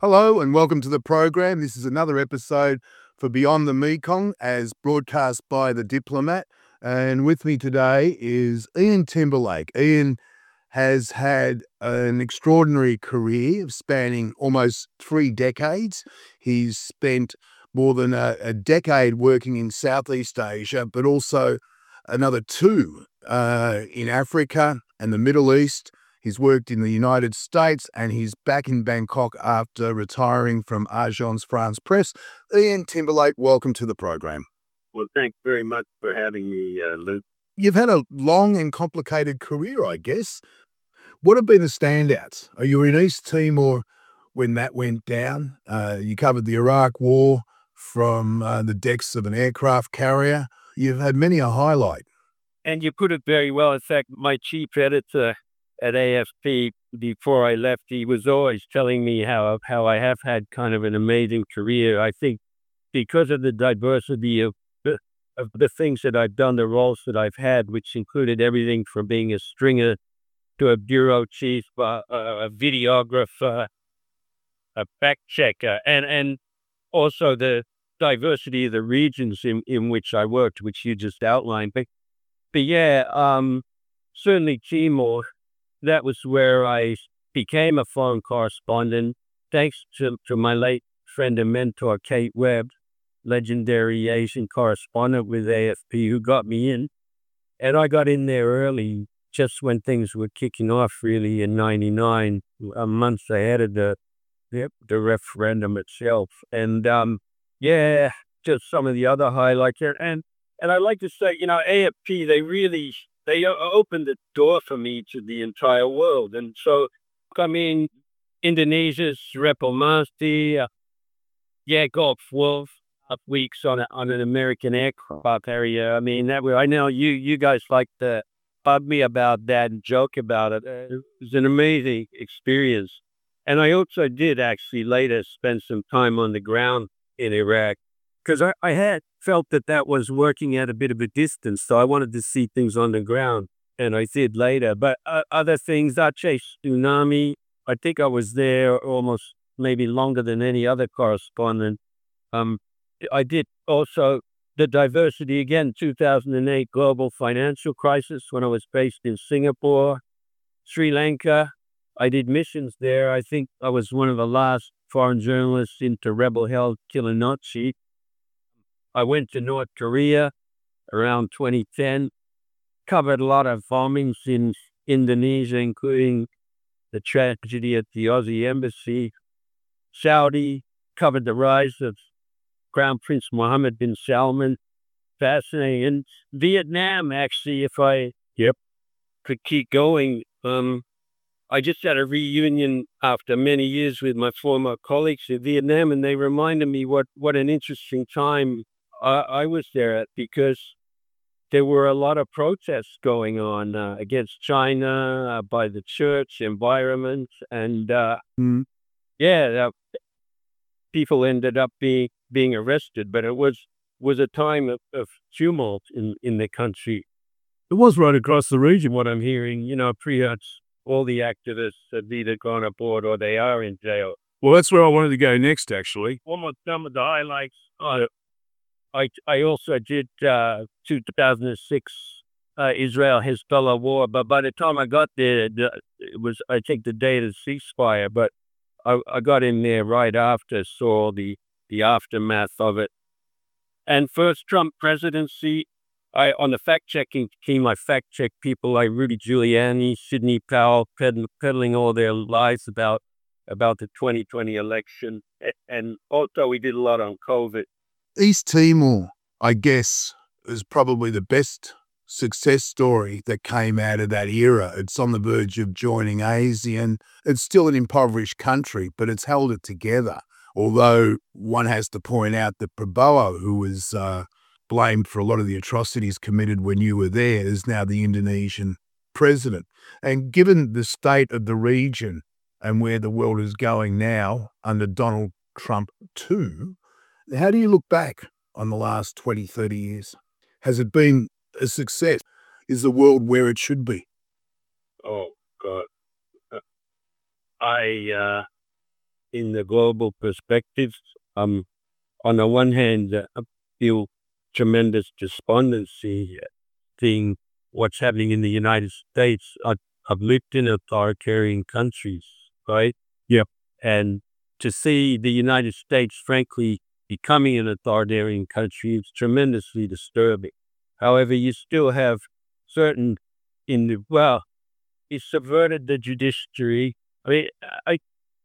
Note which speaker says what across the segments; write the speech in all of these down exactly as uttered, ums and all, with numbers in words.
Speaker 1: Hello and welcome to the program. This is another episode for Beyond the Mekong as broadcast by The Diplomat. And with me today is Ian Timberlake. Ian has had an extraordinary career spanning almost three decades. He's spent more than a, a decade working in Southeast Asia, but also another two uh, in Africa and the Middle East. He's worked in the United States and he's back in Bangkok after retiring from Agence France Presse. Ian Timberlake, welcome to the program.
Speaker 2: Well, thanks very much for having me, uh, Luke.
Speaker 1: You've had a long and complicated career, I guess. What have been the standouts? Are you in East Timor when that went down? Uh, you covered the Iraq War from uh, the decks of an aircraft carrier. You've had many a highlight.
Speaker 2: And you put it very well. In fact, my chief editor at A F P, before I left, he was always telling me how how I have had kind of an amazing career. I think because of the diversity of the, of the things that I've done, the roles that I've had, which included everything from being a stringer to a bureau chief, uh, a videographer, a fact checker, and and also the diversity of the regions in, in which I worked, which you just outlined. But but yeah, um, certainly Timor. That was where I became a foreign correspondent, thanks to, to my late friend and mentor, Kate Webb, legendary Asian correspondent with A F P, who got me in. And I got in there early, just when things were kicking off, really, in ninety-nine, a month ahead of the, the, the referendum itself. And um, yeah, just some of the other highlights there. And, and I'd like to say, you know, A F P, they really... They opened the door for me to the entire world. And so, I mean, Indonesia's Repomasti, uh, yeah, Gulf Wolf, up weeks on a, on an American aircraft carrier. I mean, that way, I know you you guys like to bug me about that and joke about it. Uh, it was an amazing experience. And I also did actually later spend some time on the ground in Iraq, because I, I had felt that that was working at a bit of a distance. So I wanted to see things on the ground, and I did later. But uh, other things, Aceh tsunami, I think I was there almost maybe longer than any other correspondent. Um, I did also the diversity, again, two thousand eight global financial crisis when I was based in Singapore, Sri Lanka. I did missions there. I think I was one of the last foreign journalists into rebel-held Kilinochchi. I went to North Korea around twenty ten, covered a lot of bombings in Indonesia, including the tragedy at the Aussie Embassy. Saudi, covered the rise of Crown Prince Mohammed bin Salman. Fascinating. And Vietnam, actually, if I yep could keep going, um, I just had a reunion after many years with my former colleagues in Vietnam, and they reminded me what, what an interesting time I, I was there at, because there were a lot of protests going on uh, against China uh, by the church environment. And uh,
Speaker 1: Mm.
Speaker 2: yeah, uh, people ended up being, being arrested, but it was, was a time of, of tumult in, in the country. It was right across the region, what I'm hearing. You know, pretty much all the activists have either gone aboard or they are in jail.
Speaker 3: Well, that's where I wanted to go next, actually.
Speaker 2: One of some of the highlights. Uh, I I also did uh, two thousand six uh, Israel Hezbollah war, but by the time I got there, the, it was I think the day of the ceasefire. But I, I got in there right after, saw the the aftermath of it. And first Trump presidency, I on the fact checking team, I fact checked people like Rudy Giuliani, Sidney Powell, peddling, peddling all their lies about about the twenty twenty election, and also we did a lot on COVID.
Speaker 1: East Timor, I guess, is probably the best success story that came out of that era. It's on the verge of joining ASEAN. It's still an impoverished country, but it's held it together. Although one has to point out that Prabowo, who was uh, blamed for a lot of the atrocities committed when you were there, is now the Indonesian president. And given the state of the region and where the world is going now under Donald Trump too, how do you look back on the last twenty, thirty years? Has it been a success? Is the world where it should be?
Speaker 2: Oh, God. I, uh, in the global perspectives. Um, on the one hand, uh, I feel tremendous despondency uh, seeing what's happening in the United States. I, I've lived in authoritarian countries, right?
Speaker 3: Yep.
Speaker 2: And to see the United States, frankly, becoming an authoritarian country is tremendously disturbing. However, you still have certain in the, well, he subverted the judiciary. I mean, I,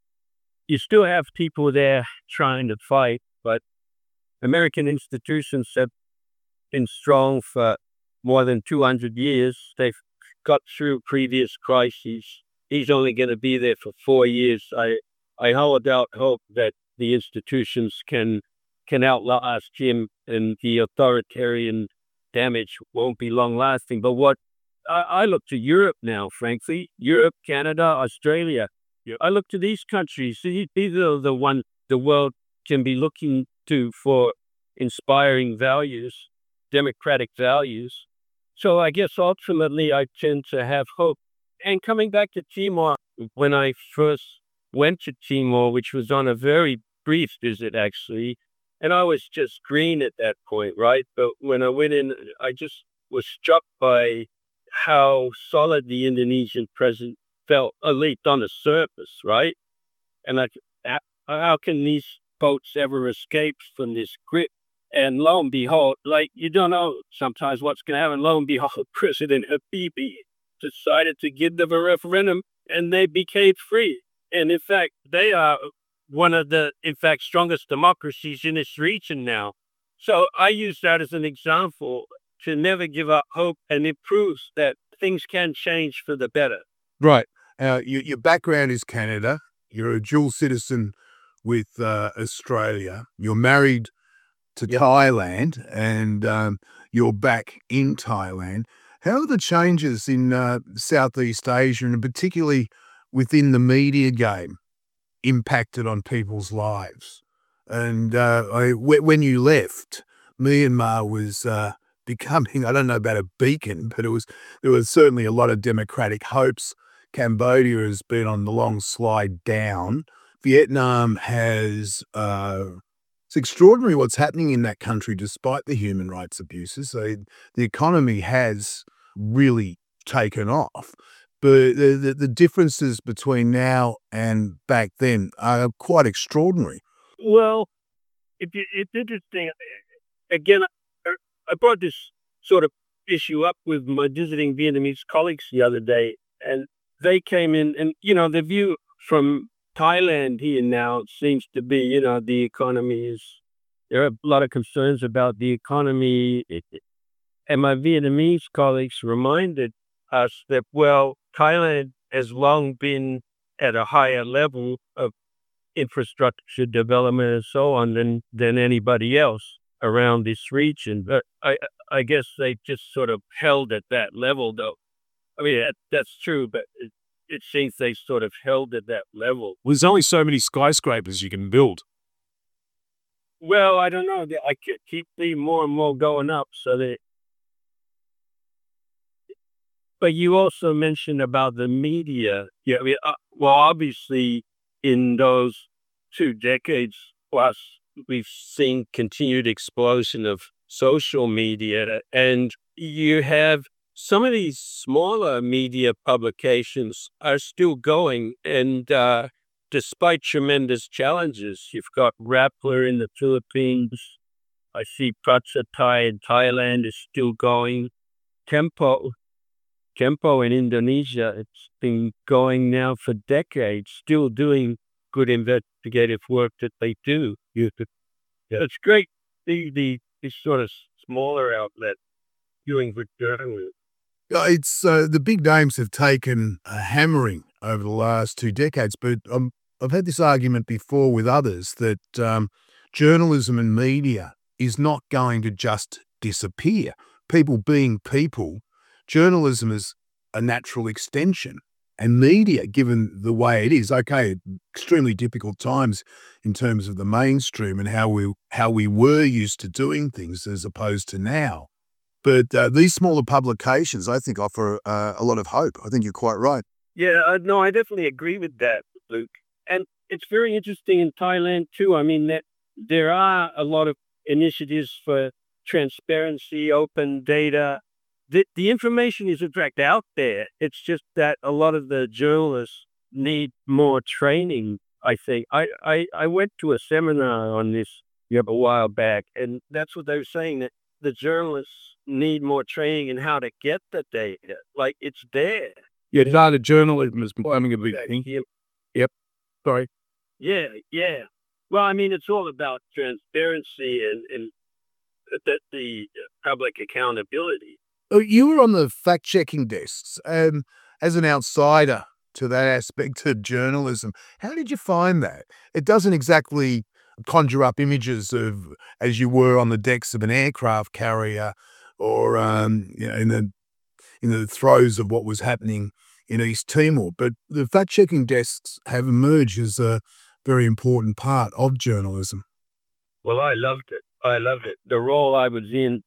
Speaker 2: you still have people there trying to fight, but American institutions have been strong for more than two hundred years. They've got through previous crises. He's only going to be there for four years. I, I hold out hope that the institutions can, can outlast him, and the authoritarian damage won't be long lasting. But what I, I look to Europe now, frankly, Europe, Canada, Australia.
Speaker 3: Yep.
Speaker 2: I look to these countries. These are the ones the world can be looking to for inspiring values, democratic values. So I guess ultimately I tend to have hope. And coming back to Timor, when I first went to Timor, which was on a very brief visit actually, and I was just green at that point, right? But when I went in, I just was struck by how solid the Indonesian president felt, at least on the surface, right? And like, how, how can these boats ever escape from this grip? And lo and behold, like, you don't know sometimes what's going to happen. Lo and behold, President Habibie decided to give them a referendum and they became free. And in fact, they are one of the, in fact, strongest democracies in this region now. So I use that as an example to never give up hope, and it proves that things can change for the better.
Speaker 1: Right. Uh, your, your background is Canada. You're a dual citizen with uh, Australia. You're married to
Speaker 2: Yep.
Speaker 1: Thailand, and um, you're back in Thailand. How are the changes in uh, Southeast Asia, and particularly within the media game, impacted on people's lives? And uh, I, w- when you left, Myanmar was uh, becoming, I don't know about a beacon, but it was there was certainly a lot of democratic hopes. Cambodia has been on the long slide down. Vietnam has, uh, it's extraordinary what's happening in that country despite the human rights abuses. So the economy has really taken off. But the, the, the differences between now and back then are quite extraordinary.
Speaker 2: Well, it, it's interesting. Again, I, I brought this sort of issue up with my visiting Vietnamese colleagues the other day, and they came in, and, you know, the view from Thailand here now seems to be, you know, the economy is, there are a lot of concerns about the economy. It, it- and my Vietnamese colleagues reminded us that, well, Thailand has long been at a higher level of infrastructure development and so on than, than anybody else around this region. But I, I guess they just sort of held at that level, though. I mean, that, that's true, but it, it seems they sort of held at that level.
Speaker 3: Well, there's only so many skyscrapers you can build.
Speaker 2: Well, I don't know. They- I ke- keep seeing more and more going up. So they, but you also mentioned about the media. Yeah, I mean, uh, well, obviously, in those two decades plus, we've seen continued explosion of social media, and you have some of these smaller media publications are still going, and uh, despite tremendous challenges, you've got Rappler in the Philippines. I see Prachatai in Thailand is still going. Tempo, Tempo in Indonesia, it's been going now for decades, still doing good investigative work that they do. You could, yeah, it's great. The the these sort of smaller outlet doing good journalism.
Speaker 1: Uh, It's uh, the big names have taken a hammering over the last two decades, but um, I've had this argument before with others that um, journalism and media is not going to just disappear. People being people, journalism is a natural extension. And media, given the way it is, okay, extremely difficult times in terms of the mainstream and how we how we were used to doing things as opposed to now. But uh, these smaller publications, I think, offer uh, a lot of hope. I think you're quite right.
Speaker 2: Yeah, uh, no, I definitely agree with that, Luke. And it's very interesting in Thailand too. I mean, that there are a lot of initiatives for transparency, open data. The, the information is in fact out there. It's just that a lot of the journalists need more training, I think. I, I, I went to a seminar on this yeah, a while back, and that's what they were saying, that the journalists need more training in how to get the data. Like, it's there.
Speaker 3: Yeah, data journalism is becoming a big thing.
Speaker 2: Yeah.
Speaker 3: Yep. Sorry.
Speaker 2: Yeah, yeah. Well, I mean, it's all about transparency and, and the, the public accountability.
Speaker 1: Oh, you were on the fact-checking desks, um, as an outsider to that aspect of journalism. How did you find that? It doesn't exactly conjure up images of as you were on the decks of an aircraft carrier or um, you know, in the in the throes of what was happening in East Timor. But the fact-checking desks have emerged as a very important part of journalism.
Speaker 2: Well, I loved it. I loved it. The role I was in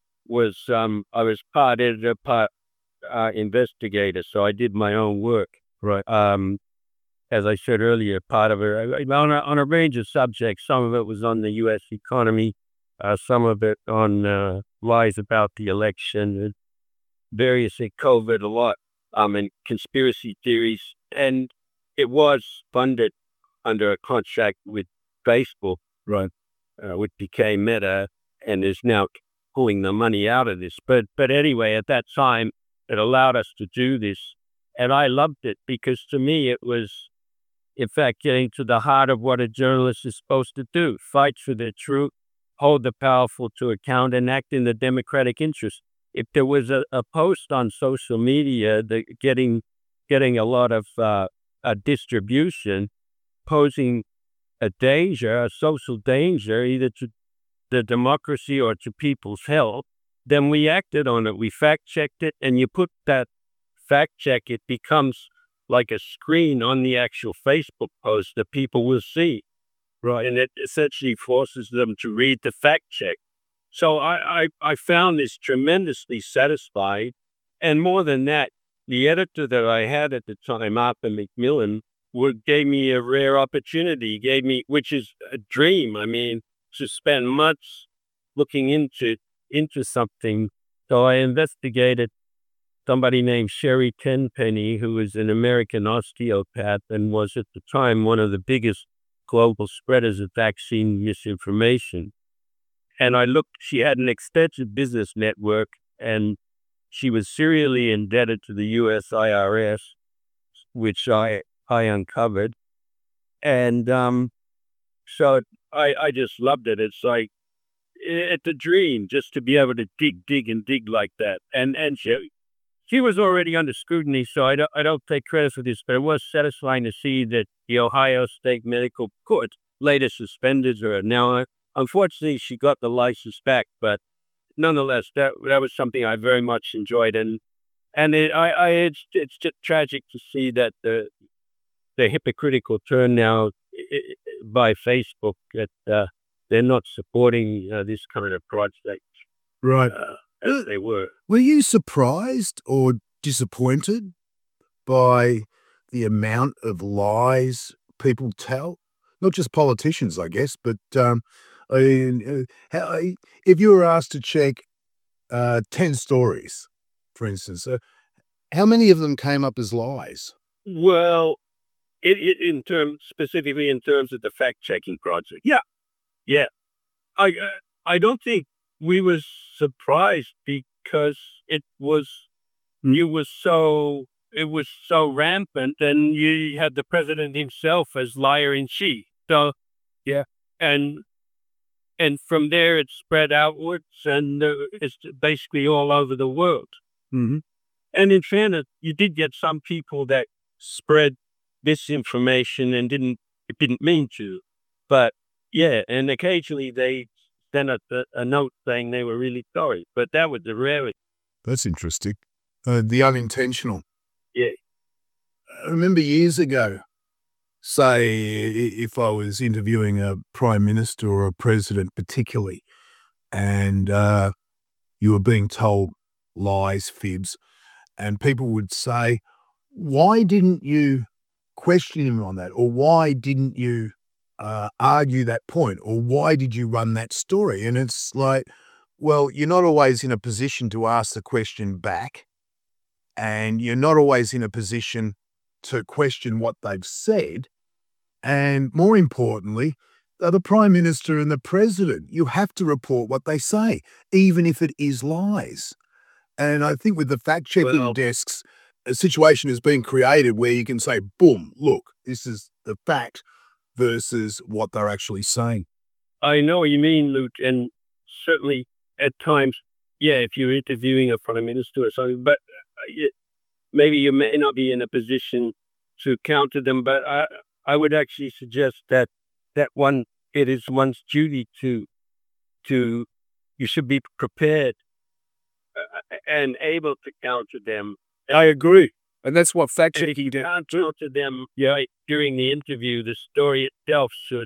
Speaker 2: was um, I was part editor, part uh, investigator, so I did my own work.
Speaker 3: Right.
Speaker 2: Um, as I said earlier, part of it on a, on a range of subjects. Some of it was on the U S economy, uh, some of it on uh, lies about the election, various COVID a lot, um, and conspiracy theories. And it was funded under a contract with Facebook,
Speaker 3: Right.
Speaker 2: uh, which became Meta, and is now pulling the money out of this. But but anyway, at that time, it allowed us to do this, and I loved it because to me it was, in fact, getting to the heart of what a journalist is supposed to do: fight for the truth, hold the powerful to account, and act in the democratic interest. If there was a, a post on social media that getting getting a lot of uh, a distribution, posing a danger, a social danger, either to the democracy or to people's health, then we acted on it. We fact-checked it, and you put that fact check, it becomes like a screen on the actual Facebook post that people will see. Right. And it essentially forces them to read the fact check. So I, I, I found this tremendously satisfied. And more than that, the editor that I had at the time, Arthur McMillan, would gave me a rare opportunity, gave me, which is a dream. I mean, to spend months looking into into something. So I investigated somebody named Sherry Tenpenny, who was an American osteopath and was at the time one of the biggest global spreaders of vaccine misinformation. And I looked, she had an extensive business network, and she was serially indebted to the U S I R S, which I, I uncovered. And um, so I, I just loved it. It's like, it's a dream just to be able to dig, dig, and dig like that. And and she, she was already under scrutiny, so I don't, I don't take credit for this, but it was satisfying to see that the Ohio State Medical Court later suspended her. Now, unfortunately, she got the license back, but nonetheless, that that was something I very much enjoyed. And and it, I, I it's, it's just tragic to see that the the hypocritical turn now by Facebook that uh, they're not supporting uh, this kind of project.
Speaker 1: Right.
Speaker 2: Uh, as they were.
Speaker 1: Were you surprised or disappointed by the amount of lies people tell? Not just politicians, I guess, but um, I mean, uh, how, if you were asked to check uh, ten stories, for instance, uh, how many of them came up as lies?
Speaker 2: Well, it, it in terms specifically in terms of the fact-checking project. Yeah, yeah. I uh, I don't think we was surprised because it was it was so it was so rampant, and you had the president himself as liar in chief. So yeah, and and from there it spread outwards, and uh, it's basically all over the world.
Speaker 1: Mm-hmm.
Speaker 2: And in fairness, you did get some people that spread misinformation and didn't didn't mean to, but yeah, and occasionally they sent a, a note saying they were really sorry, but that was the rarity.
Speaker 1: That's interesting. Uh, the unintentional.
Speaker 2: Yeah.
Speaker 1: I remember years ago, say, if I was interviewing a prime minister or a president particularly, and uh, you were being told lies, fibs, and people would say, why didn't you question him on that? Or why didn't you uh, argue that point? Or why did you run that story? And it's like, well, you're not always in a position to ask the question back, and you're not always in a position to question what they've said. And more importantly, they're the Prime Minister and the President. You have to report what they say, even if it is lies. And I think with the fact-checking
Speaker 2: Well-
Speaker 1: desks, a situation has been created where you can say, boom, look, this is the fact versus what they're actually saying.
Speaker 2: I know what you mean, Luke, and certainly at times, yeah, if you're interviewing a prime minister or something, but uh, it, maybe you may not be in a position to counter them. But I, I would actually suggest that that one, it is one's duty to, to, you should be prepared uh, and able to counter them.
Speaker 3: I agree. And that's what fact
Speaker 2: And if
Speaker 3: checking
Speaker 2: you
Speaker 3: does.
Speaker 2: can't counter them, yeah, during the interview, the story itself should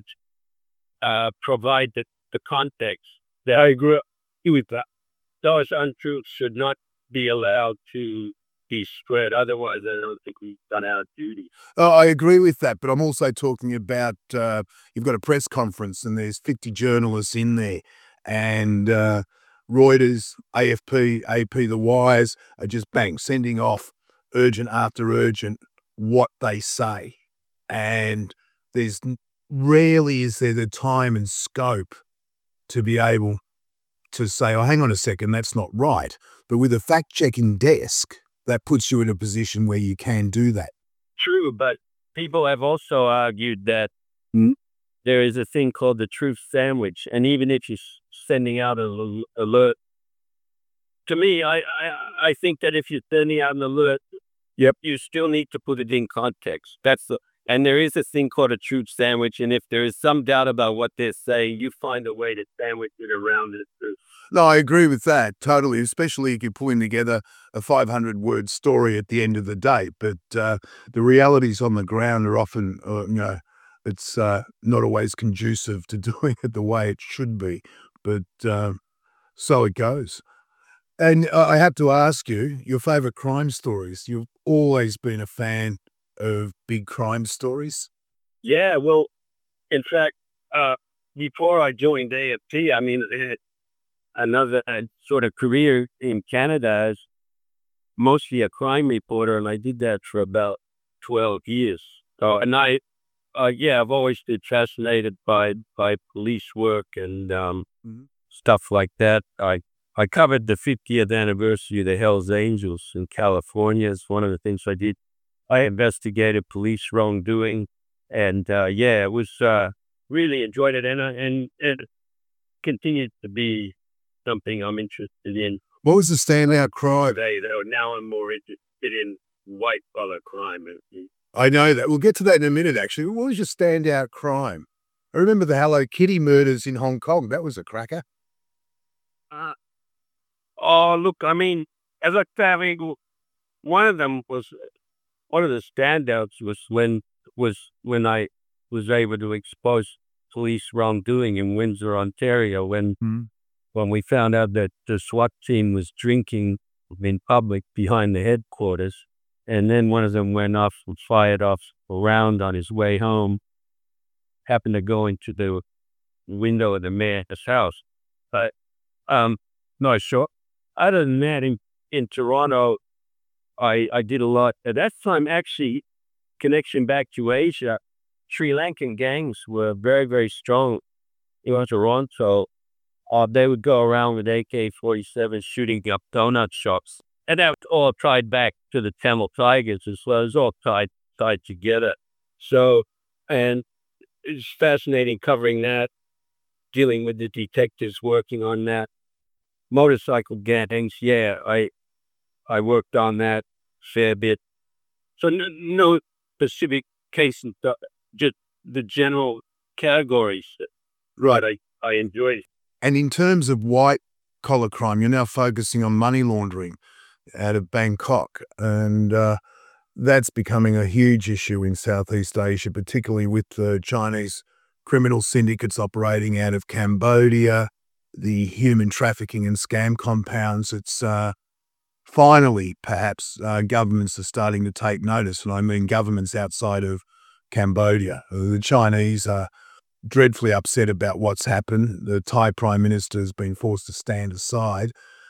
Speaker 2: uh, provide the, the context. That
Speaker 3: I agree with that.
Speaker 2: those untruths should not be allowed to be spread. Otherwise, I don't think we've done our duty.
Speaker 1: Oh, I agree with that, but I'm also talking about uh, you've got a press conference and there's fifty journalists in there, and uh, Reuters, A F P, A P, The Wires are just bang sending off urgent after urgent what they say, and there's rarely is there the time and scope to be able to say, oh, hang on a second, that's not right. But with a fact-checking desk, that puts you in a position where you can do that.
Speaker 2: True, but people have also argued that
Speaker 3: Hmm?
Speaker 2: there is a thing called the truth sandwich, and even if you're s- sending out an al- alert, to me, I, I I think that if you're sending out an alert,
Speaker 3: Yep.
Speaker 2: you still need to put it in context. That's the and there is a thing called a truth sandwich, and if there is some doubt about what they're saying, you find a way to sandwich it around it. too.
Speaker 1: No, I agree with that totally, especially if you're putting together a five hundred word story at the end of the day. But uh, the realities on the ground are often, uh, you know, it's uh, not always conducive to doing it the way it should be. But uh, so it goes. And uh, I have to ask you, your favorite crime stories. You've always been a fan of big crime stories.
Speaker 2: Yeah, well, in fact, uh, before I joined A F P, I mean, I had another uh, sort of career in Canada as mostly a crime reporter, and I did that for about twelve years. So, and I, uh, yeah, I've always been fascinated by by police work and um,
Speaker 1: Mhm.
Speaker 2: stuff like that. I I covered the fiftieth anniversary of the Hells Angels in California. It's one of the things I did. I investigated police wrongdoing, and uh, yeah, it was uh, really enjoyed it, and uh, and it continued to be something I'm interested in
Speaker 1: What was the standout crime?
Speaker 2: today. Though now I'm more interested in white collar crime.
Speaker 1: I know that. We'll get to that in a minute, actually. What was your standout crime? I remember the Hello Kitty murders in Hong Kong. That was a cracker.
Speaker 2: Uh, oh, look, I mean, as I said, I mean, one of them was one of the standouts was when was when I was able to expose police wrongdoing in Windsor, Ontario, when
Speaker 1: Mhm.
Speaker 2: when we found out that the SWAT team was drinking in public behind the headquarters, and then one of them went off and fired off a round on his way home. Happened to go into the window of the mayor's house, but um, no, sure. Other than that, in in Toronto, I I did a lot at that time. Actually, connection back to Asia, Sri Lankan gangs were very very strong in Toronto. Uh, they would go around with A K forty-seven shooting up donut shops, and that was all tied back to the Tamil Tigers as well. It was all tied tied together. So, and it's fascinating covering that, dealing with the detectives working on that. Motorcycle gangs, yeah, I I worked on that fair bit. So no, no specific case, and th- just the general categories
Speaker 1: Right.
Speaker 2: that I, I enjoyed.
Speaker 1: And in terms of white collar crime, you're now focusing on money laundering out of Bangkok. And uh, that's becoming a huge issue in Southeast Asia, particularly with the Chinese criminal syndicates operating out of Cambodia, the human trafficking and scam compounds. It's uh, finally, perhaps, uh, governments are starting to take notice, and I mean governments outside of Cambodia. Uh, The Chinese are dreadfully upset about what's happened. The Thai Prime Minister has been forced to stand aside,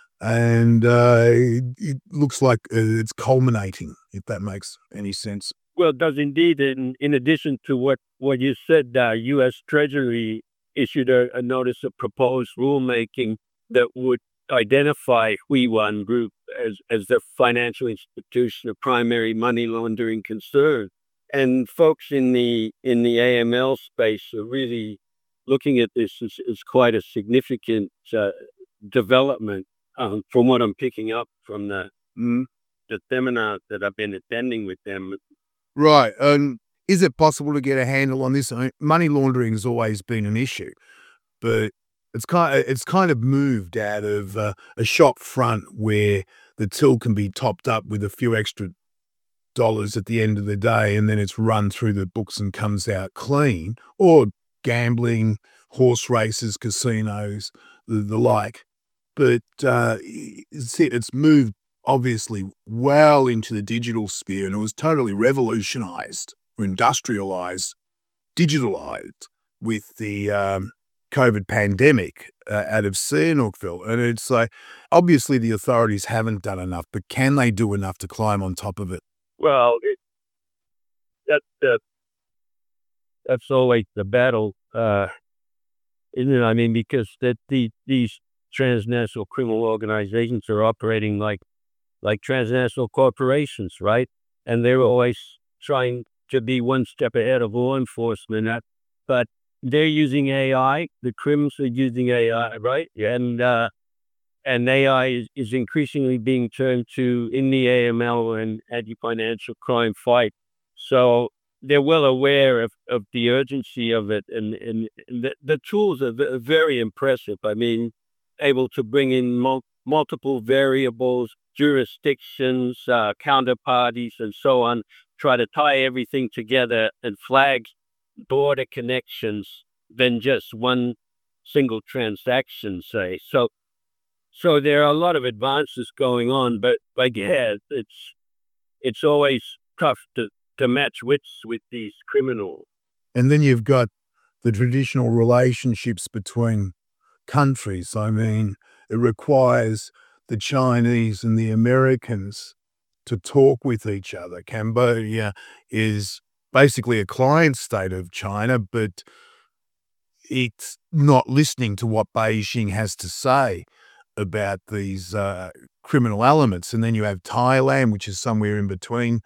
Speaker 1: and uh, it, it looks like uh, it's culminating, if that makes any sense.
Speaker 2: Well, it does indeed. In, in addition to what, what you said, uh, U S Treasury issued a, a notice of proposed rulemaking that would identify Huiwan Group as, as the financial institution of primary money laundering concern. And folks in the in the A M L space are really looking at this as, as quite a significant uh, development, um, from what I'm picking up from the
Speaker 1: Mm.
Speaker 2: the seminars that I've been attending with them.
Speaker 1: Right. And is it possible to get a handle on this? I mean, money laundering has always been an issue, but it's kind of, it's kind of moved out of uh, a shop front where the till can be topped up with a few extra dollars at the end of the day, and then it's run through the books and comes out clean, or gambling, horse races, casinos, the, the like. But uh, it's, it's moved obviously well into the digital sphere, and it was totally revolutionized or industrialized, digitalized with the um, COVID pandemic uh, out of Sihanoukville. And it's like, obviously the authorities haven't done enough, but can they do enough to climb on top of it?
Speaker 2: Well, it, that, that that's always the battle, uh, isn't it? I mean, because that the, these transnational criminal organizations are operating like like transnational corporations, right? And they're always trying to be one step ahead of law enforcement. uh, But they're using A I. The criminals are using A I, right? And uh, and A I is, is increasingly being turned to in the A M L and anti-financial crime fight. So they're well aware of, of the urgency of it, and, and, and the, the tools are ve- very impressive. I mean, able to bring in mul- multiple variables, jurisdictions, uh, counterparties, and so on, try to tie everything together and flag broader connections than just one single transaction, say. So so there are a lot of advances going on, but like yeah, it's it's always tough to, to match wits with these criminals.
Speaker 1: And then you've got the traditional relationships between countries. I mean, it requires the Chinese and the Americans to talk with each other. Cambodia is basically a client state of China, but it's not listening to what Beijing has to say about these uh, criminal elements. And then you have Thailand, which is somewhere in between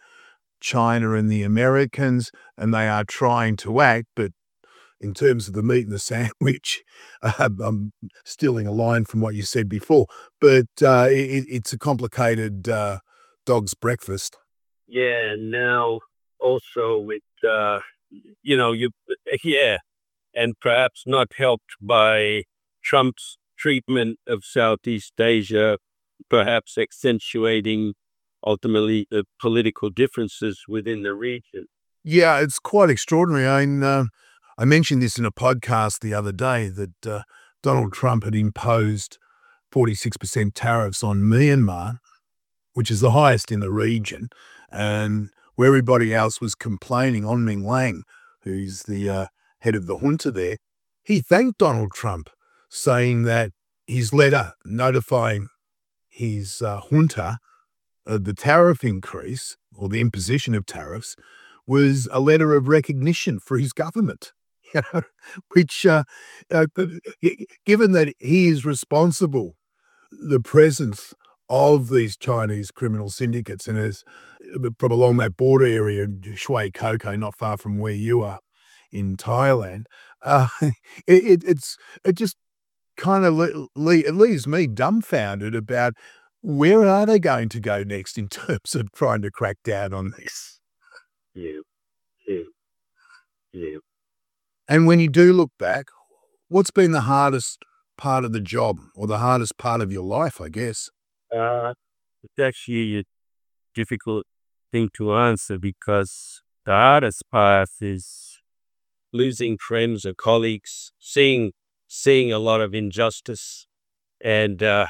Speaker 1: China and the Americans, and they are trying to act, but in terms of the meat and the sandwich, uh, I'm stealing a line from what you said before, but uh, it, it's a complicated uh, dog's breakfast.
Speaker 2: Yeah, and now also with uh, you know you yeah, and perhaps not helped by Trump's treatment of Southeast Asia, perhaps accentuating ultimately the political differences within the region.
Speaker 1: Yeah, it's quite extraordinary. I mean, uh, I mentioned this in a podcast the other day that uh, Donald Trump had imposed forty-six percent tariffs on Myanmar, which is the highest in the region, and where everybody else was complaining, on Ming Lang, who's the uh, head of the junta there, he thanked Donald Trump, saying that his letter notifying his uh, junta of the tariff increase or the imposition of tariffs was a letter of recognition for his government. You know, which, uh, uh, given that he is responsible, the presence of these Chinese criminal syndicates, and is from along that border area in Shui Koko, not far from where you are in Thailand, uh, it, it, it's it just kind of le- le- it leaves me dumbfounded about where are they going to go next in terms of trying to crack down on this.
Speaker 2: Yeah, yeah, yeah.
Speaker 1: And when you do look back, what's been the hardest part of the job, or the hardest part of your life, I guess?
Speaker 2: Uh, it's actually a difficult thing to answer because the hardest part is losing friends or colleagues, seeing seeing a lot of injustice, and uh,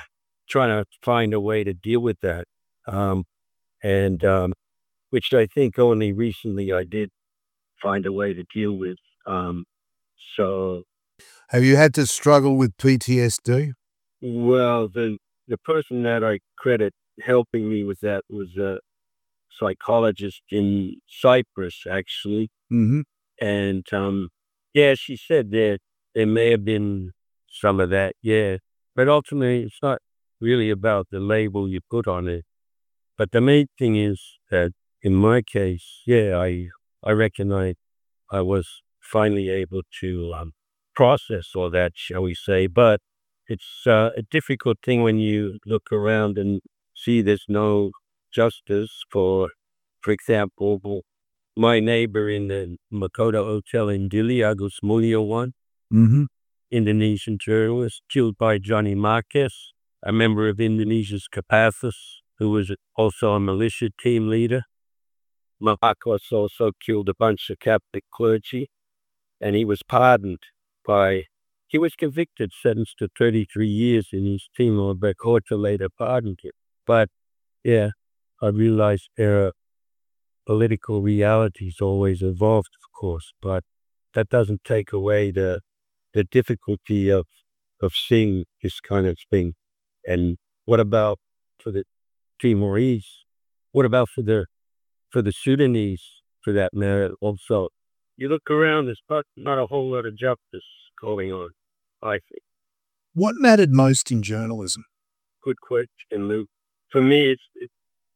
Speaker 2: trying to find a way to deal with that. Um, and um, which I think only recently I did find a way to deal with. Um, so,
Speaker 1: Have you had to struggle with P T S D?
Speaker 2: well, the the person that I credit helping me with that was a psychologist in Cyprus, actually.
Speaker 1: Mm-hmm.
Speaker 2: And um, yeah, she said that there may have been some of that, yeah. But ultimately, it's not really about the label you put on it. But the main thing is that in my case, yeah, I I recognize I was finally able to um, process all that, shall we say. But it's uh, a difficult thing when you look around and see there's no justice for, for example, my neighbor in the Makoto Hotel in Dili, Agus Mulyawan,
Speaker 1: Mm-hmm.
Speaker 2: Indonesian journalist, killed by Johnny Marquez, a member of Indonesia's Kapassus, who was also a militia team leader. Marcos also killed a bunch of Catholic clergy, and he was pardoned by, he was convicted, sentenced to thirty-three years in his Timor, but Horta later pardoned him. But yeah, I realized there are political realities always evolved, of course, but that doesn't take away the the difficulty of of seeing this kind of thing. And what about for the Timorese? What about for the for the Sudanese, for that matter, also? You look around, there's not, not a whole lot of justice going on, I think.
Speaker 1: What mattered most in journalism?
Speaker 2: Good question, Luke. For me, it's, it's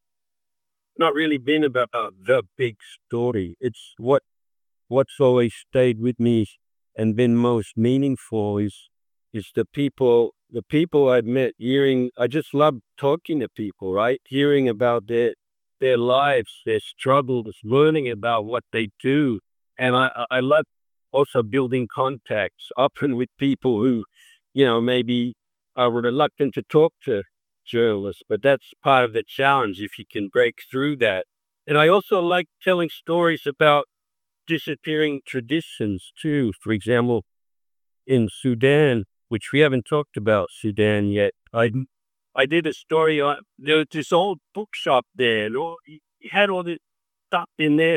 Speaker 2: not really been about uh, the big story. It's what what's always stayed with me and been most meaningful is is the people the people I've met. Hearing, I just love talking to people, right? Hearing about their their lives, their struggles, learning about what they do, and I I I love also building contacts, often with people who, you know, maybe are reluctant to talk to journalists, but that's part of the challenge if you can break through that. And I also like telling stories about disappearing traditions too. For example, in Sudan, which we haven't talked about Sudan yet, I I did a story on there was this old bookshop there, and all, he he had all this stuff in there,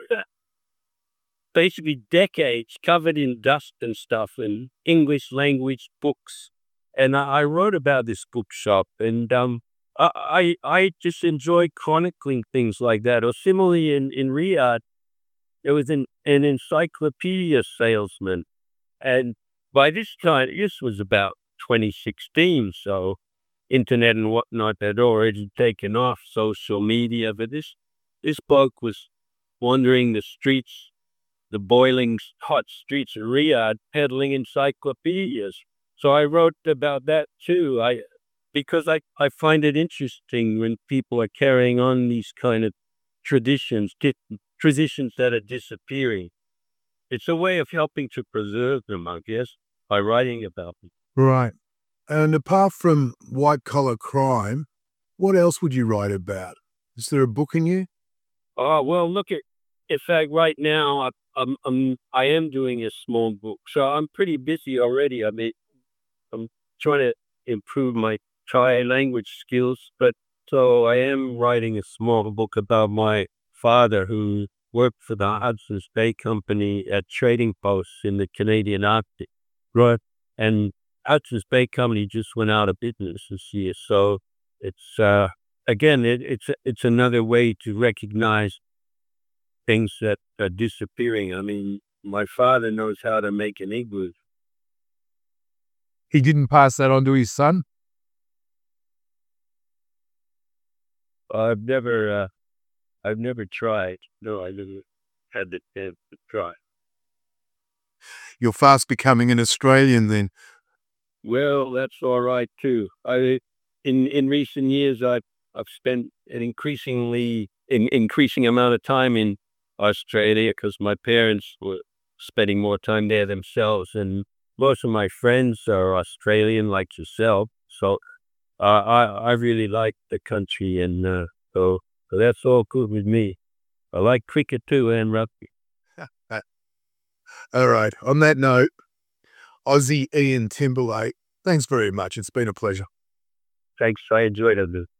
Speaker 2: basically decades covered in dust and stuff, and English language books. And I, I wrote about this bookshop, and um, I, I I just enjoy chronicling things like that. Or similarly, in in Riyadh, there was an, an encyclopedia salesman. And by this time, this was about twenty sixteen, so internet and whatnot had already taken off, social media. But this, this bloke was wandering the streets, the boiling hot streets of Riyadh, peddling encyclopedias. So I wrote about that too. I because I, I find it interesting when people are carrying on these kind of traditions, di- traditions that are disappearing. It's a way of helping to preserve them, I guess, by writing about them.
Speaker 1: Right. And apart from white collar crime, what else would you write about? Is there a book in you?
Speaker 2: Oh, well, look at, in fact, right now, I, I'm, I'm, I am doing a small book. So I'm pretty busy already. I mean, I'm trying to improve my Thai language skills, but so I am writing a small book about my father who worked for the Hudson's Bay Company at trading posts in the Canadian Arctic. Right. And Hudson's Bay Company just went out of business this year. So it's, uh, again, it, it's, it's another way to recognize things that are disappearing. I mean, my father knows how to make an igloo.
Speaker 3: He didn't pass that on to his son?
Speaker 2: I've never, uh, I've never tried. No, I never had the chance to try.
Speaker 1: You're fast becoming an Australian then.
Speaker 2: Well, that's all right too. I, in in recent years, I've I've spent an increasingly in, increasing amount of time in Australia because my parents were spending more time there themselves, and most of my friends are Australian, like yourself. So uh, I I really like the country, and uh, so so that's all good with me. I like cricket too and rugby.
Speaker 1: All right. On that note, Aussie Ian Timberlake, thanks very much. It's been a pleasure.
Speaker 2: Thanks. I enjoyed it.